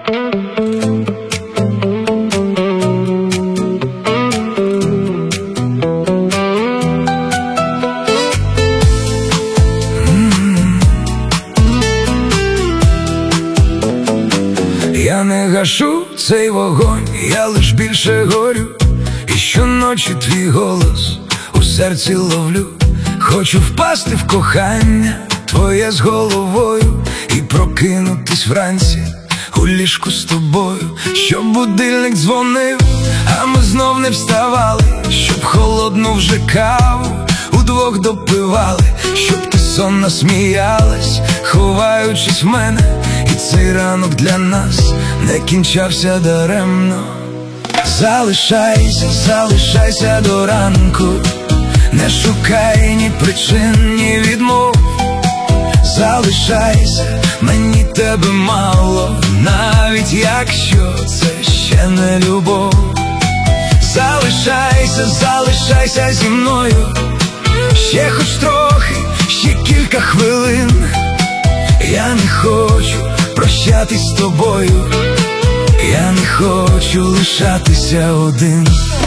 Я не гашу цей вогонь, я лиш більше горю. І щоночі твій голос у серці ловлю. Хочу впасти в кохання твоє з головою і прокинутись вранці у ліжку з тобою. Щоб будильник дзвонив, а ми знов не вставали, щоб холодну вже каву удвох допивали, щоб ти сонно сміялась, ховаючись в мене, і цей ранок для нас не кінчався даремно. Залишайся, залишайся до ранку, не шукай ні причин, ні відмов. Залишайся, мені тебе мало, навіть якщо це ще не любов. Залишайся, залишайся зі мною, ще хоч трохи, ще кілька хвилин. Я не хочу прощатись з тобою, я не хочу лишатися один.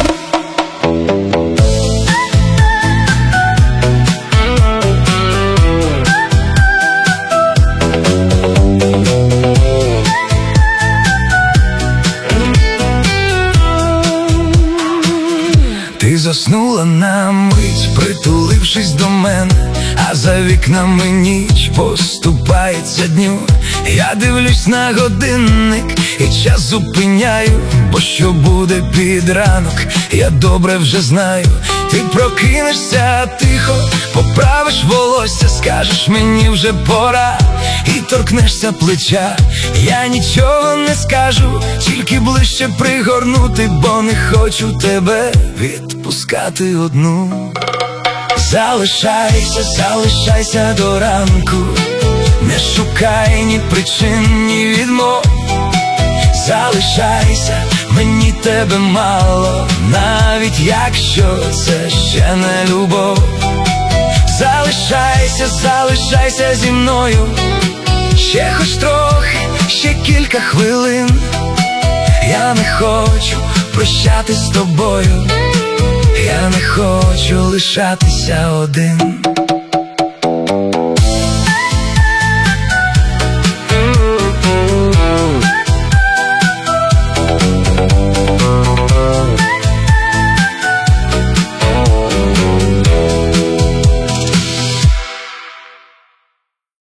Ти заснула на мить, притулившись до мене, а за вікнами ніч поступається дню. Я дивлюсь на годинник і час зупиняю, бо що буде під ранок, я добре вже знаю. Ти прокинешся тихо, поправиш волосся, скажеш мені вже пора, і торкнешся плеча. Я нічого не скажу, тільки ближче пригорнути, бо не хочу тебе відпускати одну. Залишайся, залишайся до ранку, не шукай ні причин, ні відмов. Залишайся, мені тебе мало, навіть якщо це ще не любов. Залишайся, залишайся зі мною, ще хоч трохи, ще кілька хвилин. Я не хочу прощатись з тобою, я не хочу лишатися один.